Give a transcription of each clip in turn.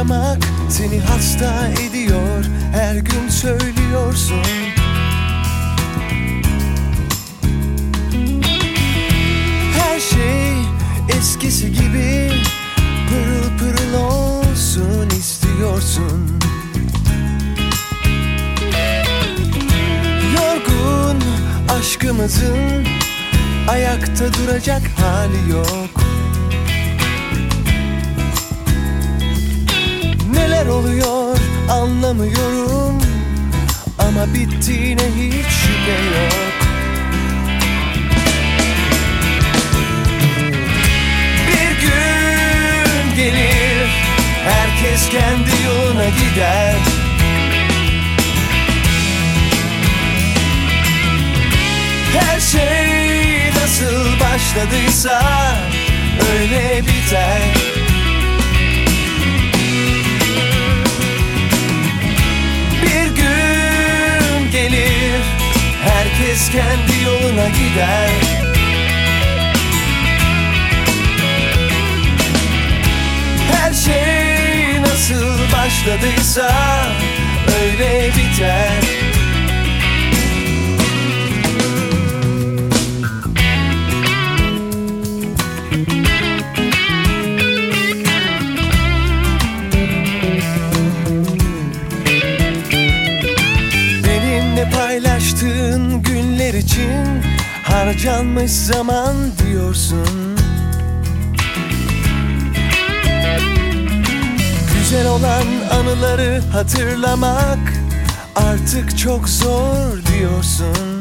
yaşamak seni hasta ediyor, her gün söylüyorsun. Her şey eskisi gibi pırıl pırıl olsun istiyorsun. Yorgun aşkımızın ayakta duracak hali yok. Neler oluyor anlamıyorum, ama bittiğine hiç şüphe yok. Bir gün gelir, herkes kendi yoluna gider. Her şey nasıl başladıysa öyle biter. Bir gün gelir, herkes kendi yoluna gider. Her şey nasıl başladıysa öyle biter. Paylaştığın günler için harcanmış zaman diyorsun. Güzel olan anıları hatırlamak artık çok zor diyorsun.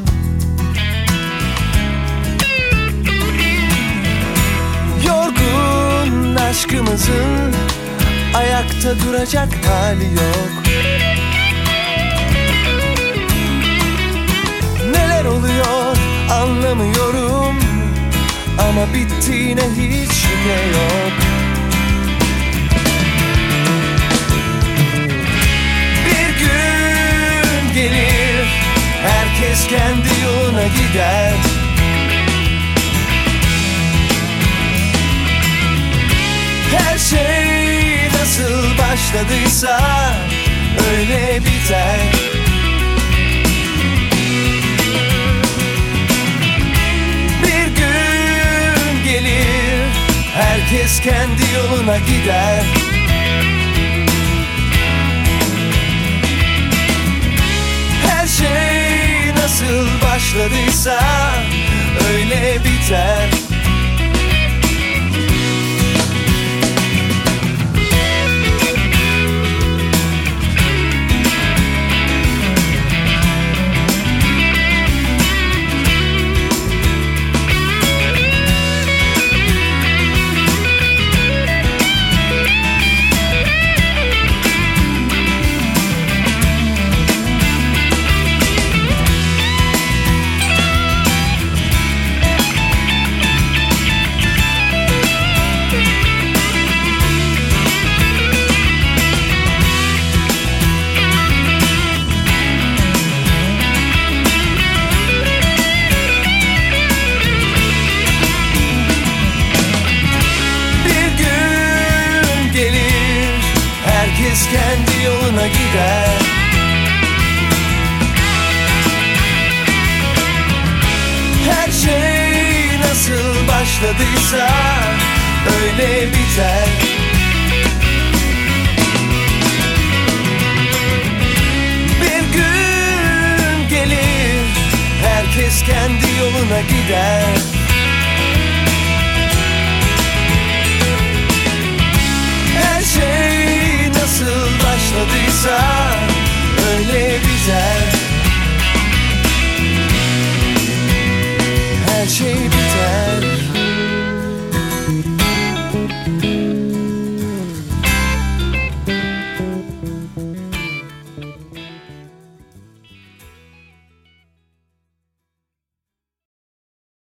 Yorgun aşkımızın ayakta duracak hali yok. Oluyor anlamıyorum, ama bittiğine hiç şüphe yok. Bir gün gelir, herkes kendi yoluna gider. Her şey nasıl başladıysa öyle biter. Herkes kendi yoluna gider. Her şey nasıl başladıysa öyle biter. Herkes kendi yoluna gider. Her şey nasıl başladıysa öyle biter. Bir gün gelir, herkes kendi yoluna gider. Her şey nasıl başladıysa öyle biter.